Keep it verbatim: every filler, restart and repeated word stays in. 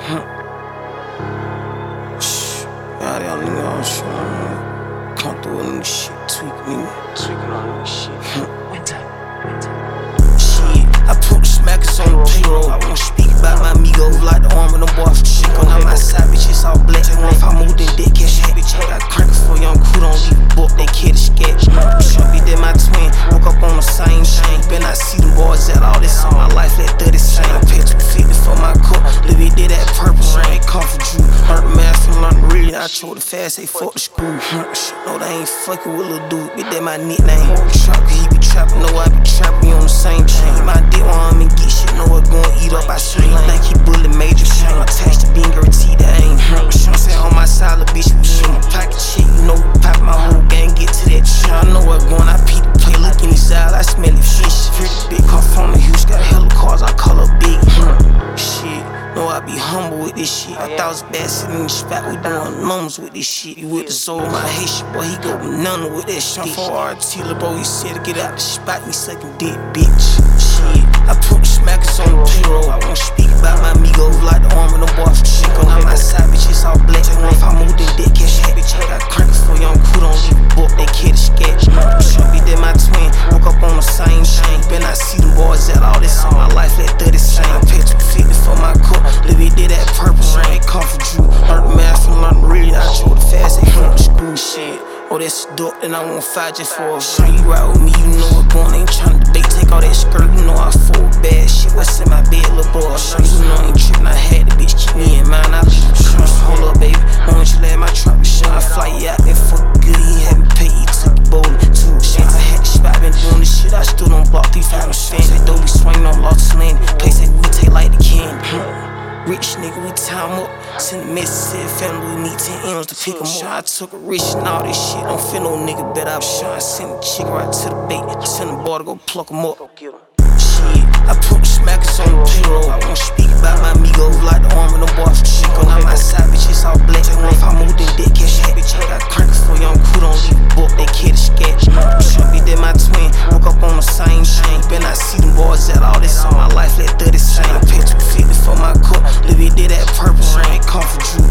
Shh, y'all y'all nigga all shit, man. Come through with new shit, tweak nigga. Tweaking on new shit. Winter, winter. Shit, I put the smackers on the payroll. I won't speak about my amigos like the arm of them boys. Shit on out my side, bitch, it's all black. They want if I moved in dick, cash hat, bitch. I got crackers for young crew, don't leave a book, they kid a sketch. Shumpy did my twin, woke up on the same chain. Been I see them boys at all this on my life, let dirty same. I paid two fifty for my cup, Libby did that purpose, rain come for Drew. Hurt math from London, really, I chose the fast, they fuck the screw. Shit, no, they ain't fucking with lil' dude, bitch, that my nickname. Trap, he be trapping, know I be trapping, we on the same chain. My dick on him and get shit, know what gon' eat up, I swing. Think he bullet major shame, attached to being guaranteed to aim. Sean said on my side, lil' bitch, we in my pocket shit, you know, we pop my whole gang, get to that shit. I know what going, I peep the play, look in his eyes, I smell it fish. Pretty big, come from the Houston, got hella cars, I call her big. Shit, know I be humble with this shit. I thought it was bad sitting in the spot, we doing numbers with this shit. You with the soul, my Haitian boy, he go banana with that shit. For R T, lil' bro, he said to get out the spot, me sucking dick, bitch. Shit, I put the smackers on the payroll. I won't speak about my amigos like the arm of them boys. Shit on out my side, bitch, it's all black. They want if I moved in dick, cash hat, bitch. I got crackers for young crew, don't leave a book, they kid a sketch. Shumpy did my twin, woke up on the same chain. Been I see them boys at all this on my life, let dirty same. I paid two fifty for my cup, Libby did that purpose, rain come for Drew. Hurt math from London, really, I chose the fast, they fuck the screw shit. Oh, that's dope, and I won't fight just for a shot. You ride with me, you know what going, ain't tryna debate, take all that skirt, you know I full bad shit. What's in my bed, lil' bro? Show you know I ain't trippin', I had the bitch keep me in mind, I leave you trust. Hold up, baby, why don't you let my truck be shine? I fly you out there for good, he had me pay, he took the bowling. Two chains, I had the spot, been doing this shit, I still don't block these five fans. They though we swingin' on lost land, place that we take like the candy. Rich nigga, we time up. Send a message to the family, we need ten M's to pick 'em up. I took a risk and all this shit. Don't feel no nigga bet I was sure I send a chick right to the bait. Send the bar to go pluck 'em up. Shit, I put the smackers on the payroll. I won't speak about my amigos like the arm of them boys. Shit on out my side, bitch, it's all black. They want if I moved in dick, cash hat, bitch. I got crackers for young crew, don't leave a book, they kid a sketch. Shumpy did my twin, woke up on the same chain. Been I see them boys at all this on my life, let dirty same. I paid two fifty for my cup, Libby did that purpose, rain come for Drew.